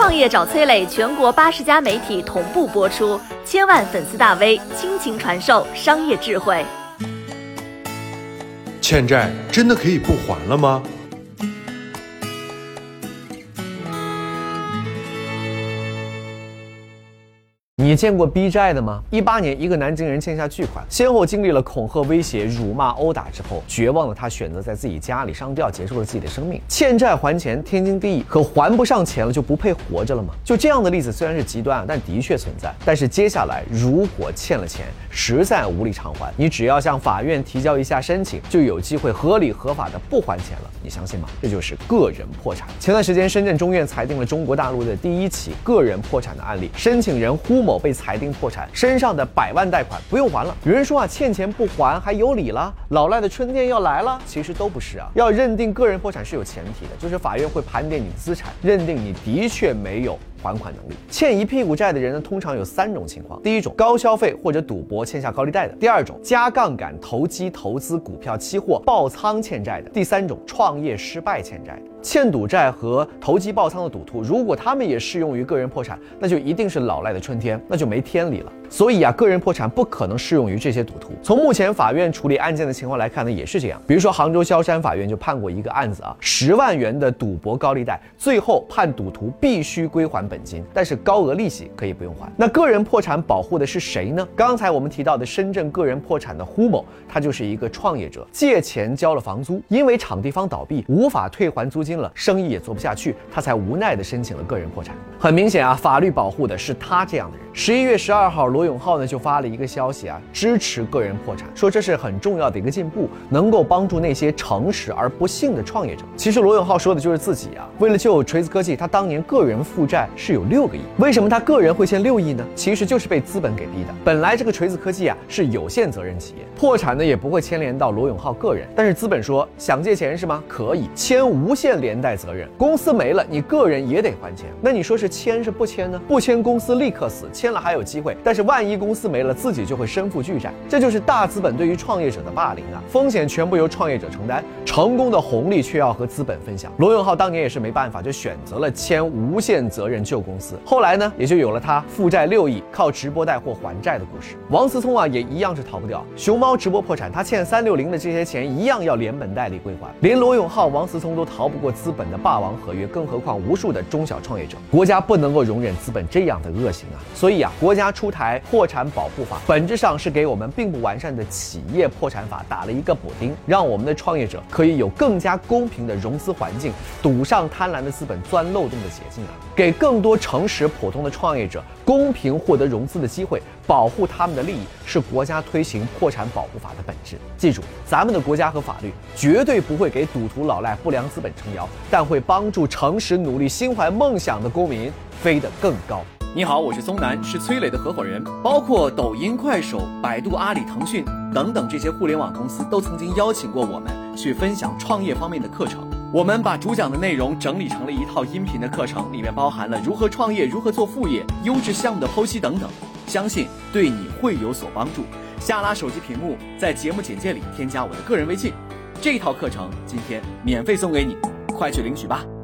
创业找崔磊，全国80家媒体同步播出，千万粉丝大 V 倾情传授商业智慧。 欠债真的可以不还了吗？ 你见过逼债的吗？18年，一个南京人欠下巨款，先后经历了恐吓、威胁、辱骂、殴打之后，绝望的他选择在自己家里上吊，结束了自己的生命。欠债还钱天经地义，可还不上钱了就不配活着了吗？就这样的例子虽然是极端，但的确存在。但是接下来，如果欠了钱，实在无力偿还，你只要向法院提交一下申请，就有机会合理合法的不还钱了。你相信吗？这就是个人破产。前段时间，深圳中院裁定了中国大陆的第一起个人破产的案例，申请人胡某被裁定破产，身上的100万贷款不用还了。有人说欠钱不还还有理了，老赖的春天要来了。其实都不是啊，要认定个人破产是有前提的，就是法院会盘点你的资产，认定你的确没有还款能力。欠一屁股债的人呢，通常有3种情况：第一种，高消费或者赌博欠下高利贷的；第二种，加杠杆投机投资股票期货爆仓欠债的；第三种，创业失败欠债的。欠赌债和投机爆仓的赌徒，如果他们也适用于个人破产，那就一定是老赖的春天，那就没天理了。所以个人破产不可能适用于这些赌徒。从目前法院处理案件的情况来看呢，也是这样。比如说杭州萧山法院就判过一个案子10万元的赌博高利贷，最后判赌徒必须归还本金，但是高额利息可以不用还。那个人破产保护的是谁呢？刚才我们提到的深圳个人破产的胡某，他就是一个创业者，借钱交了房租，因为场地方倒闭无法退还租金了，生意也做不下去，他才无奈地申请了个人破产。很明显法律保护的是他这样的人。11月12号，罗永浩呢就发了一个消息支持个人破产，说这是很重要的一个进步，能够帮助那些诚实而不幸的创业者。其实罗永浩说的就是自己为了救锤子科技，他当年个人负债是有6个亿。为什么他个人会欠6亿呢？其实就是被资本给逼的。本来这个锤子科技是有限责任企业，破产呢也不会牵连到罗永浩个人，但是资本说想借钱是吗？可以签无限连带责任，公司没了你个人也得还钱。那你说是签是不签呢？不签公司立刻死，签了还有机会，但是万一公司没了，自己就会身负巨债。这就是大资本对于创业者的霸凌风险全部由创业者承担，成功的红利却要和资本分享。罗永浩当年也是没办法，就选择了签无限责任救公司。后来呢，也就有了他负债6亿，靠直播带货还债的故事。王思聪也一样是逃不掉，熊猫直播破产，他欠360的这些钱一样要连本带利归还。连罗永浩、王思聪都逃不过资本的霸王合约，更何况无数的中小创业者。国家不能够容忍资本这样的恶行所以国家出台破产保护法，本质上是给我们并不完善的企业破产法打了一个补丁，让我们的创业者可以有更加公平的融资环境，堵上贪婪的资本钻漏洞的捷径给更多诚实普通的创业者公平获得融资的机会，保护他们的利益，是国家推行破产保护法的本质。记住，咱们的国家和法律绝对不会给赌徒老赖不良资本撑腰，但会帮助诚实努力心怀梦想的公民飞得更高。 你好，我是松南，是崔磊的合伙人。包括抖音、快手、百度、阿里、腾讯等等这些互联网公司都曾经邀请过我们去分享创业方面的课程。我们把主讲的内容整理成了一套音频的课程，里面包含了如何创业、如何做副业、优质项目的剖析等等，相信对你会有所帮助。下拉手机屏幕，在节目简介里添加我的个人微信，这套课程今天免费送给你，快去领取吧。